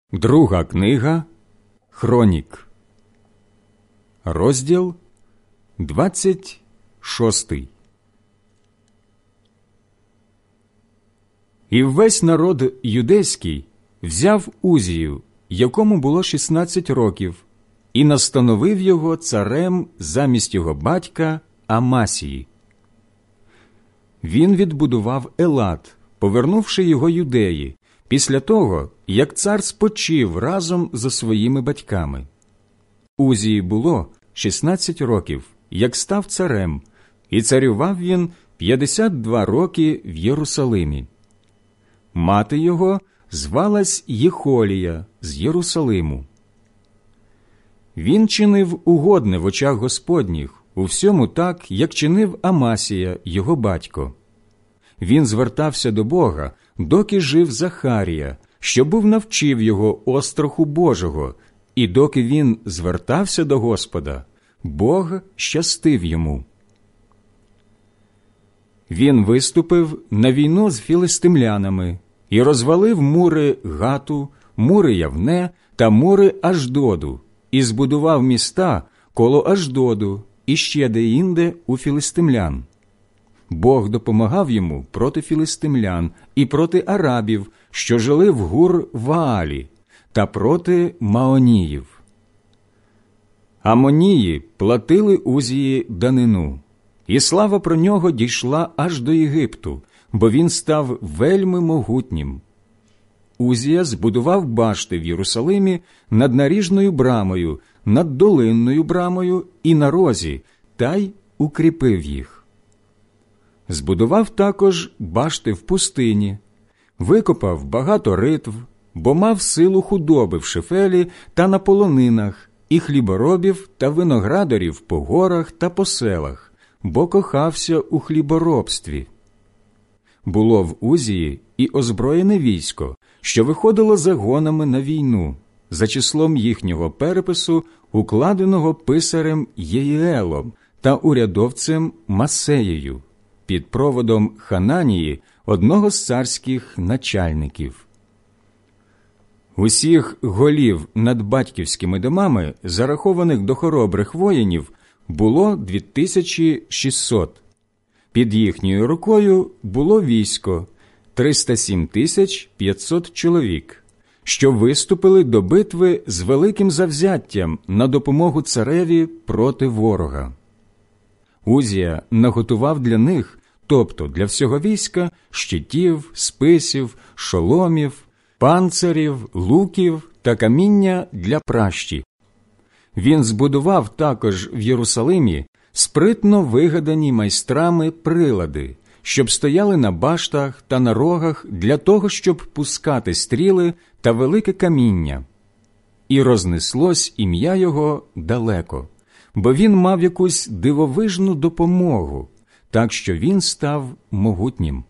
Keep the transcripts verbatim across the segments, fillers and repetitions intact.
Друга книга Хронік, розділ двадцять шостий. І весь народ юдейський взяв Узію, якому було шістнадцять років, і настановив його царем замість його батька Амасії. Він відбудував Елат, повернувши його юдеї, після того, як цар спочив разом зі своїми батьками. Узії було шістнадцять років, як став царем, і царював він п'ятдесят два роки в Єрусалимі. Мати його звалась Єхолія з Єрусалиму. Він чинив угодне в очах Господніх, у всьому так, як чинив Амасія, його батько. Він звертався до Бога, доки жив Захарія, що був навчив його остраху Божого, і доки він звертався до Господа, Бог щастив йому. Він виступив на війну з філистимлянами і розвалив мури Гату, мури Явне та мури Аждоду, і збудував міста коло Аждоду і ще деінде у філистимлян. Бог допомагав йому проти філистимлян і проти арабів, що жили в Гур-Ваалі, та проти Маоніїв. Амонії платили Узії данину, і слава про нього дійшла аж до Єгипту, бо він став вельми могутнім. Узія збудував башти в Єрусалимі над наріжною брамою, над долинною брамою і на розі, та й укріпив їх. Збудував також башти в пустині, викопав багато ритв, бо мав силу худоби в Шефелі та на полонинах, і хліборобів та виноградарів по горах та по селах, бо кохався у хліборобстві. Було в Узії і озброєне військо, що виходило загонами на війну, за числом їхнього перепису, укладеного писарем Єїелом та урядовцем Масеєю, під проводом Хананії, одного з царських начальників. Усіх голів над батьківськими домами, зарахованих до хоробрих воїнів, було дві тисячі шістсот. Під їхньою рукою було військо – триста сім тисяч п'ятсот чоловік, що виступили до битви з великим завзяттям на допомогу цареві проти ворога. Узія наготував для них, тобто для всього війська, щитів, списів, шоломів, панцирів, луків та каміння для пращі. Він збудував також в Єрусалимі спритно вигадані майстрами прилади, щоб стояли на баштах та на рогах для того, щоб пускати стріли та велике каміння. І рознеслось ім'я його далеко, бо він мав якусь дивовижну допомогу, так що він став могутнім.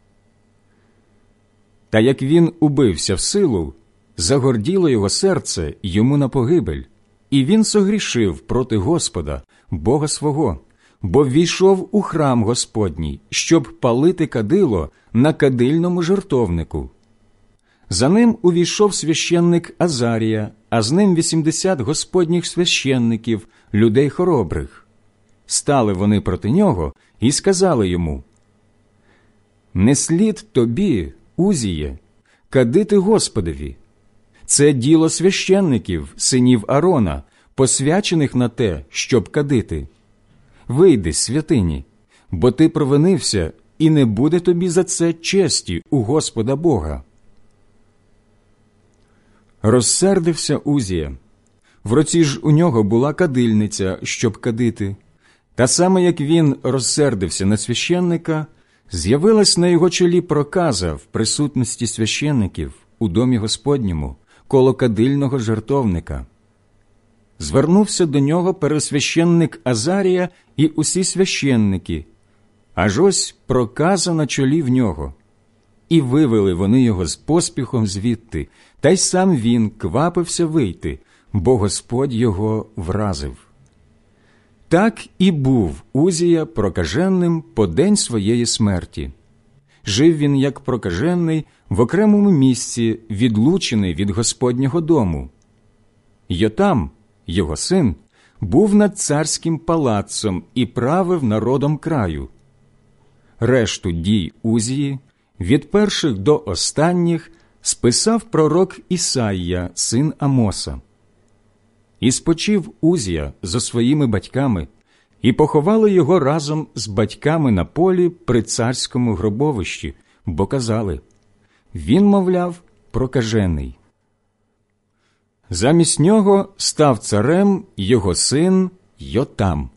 Та як він убився в силу, загорділо його серце йому на погибель, і він согрішив проти Господа, Бога свого, бо ввійшов у храм Господній, щоб палити кадило на кадильному жертовнику. За ним увійшов священник Азарія, а з ним вісімдесят господніх священників, людей хоробрих. Стали вони проти нього і сказали йому: «Не слід тобі, Узіє, кадити Господові. Це діло священників, синів Арона, посвячених на те, щоб кадити. Вийди з святині, бо ти провинився, і не буде тобі за це честі у Господа Бога». Розсердився Узія. В руці ж у нього була кадильниця, щоб кадити. Та саме, як він розсердився на священника, з'явилась на його чолі проказа в присутності священників у домі Господньому, коло кадильного жертовника. Звернувся до нього первосвященник Азарія і усі священники, аж ось проказа на чолі в нього. І вивели вони його з поспіхом звідти, та й сам він квапився вийти, бо Господь його вразив. Так і був Узія прокаженним по день своєї смерті. Жив він як прокажений в окремому місці, відлучений від Господнього дому. Йотам, його син, був над царським палацом і правив народом краю. Решту дій Узії, від перших до останніх, списав пророк Ісаїя, син Амоса. І спочив Узія зо своїми батьками, і поховали його разом з батьками на полі при царському гробовищі, бо казали: він, мовляв, прокажений. Замість нього став царем його син Йотам.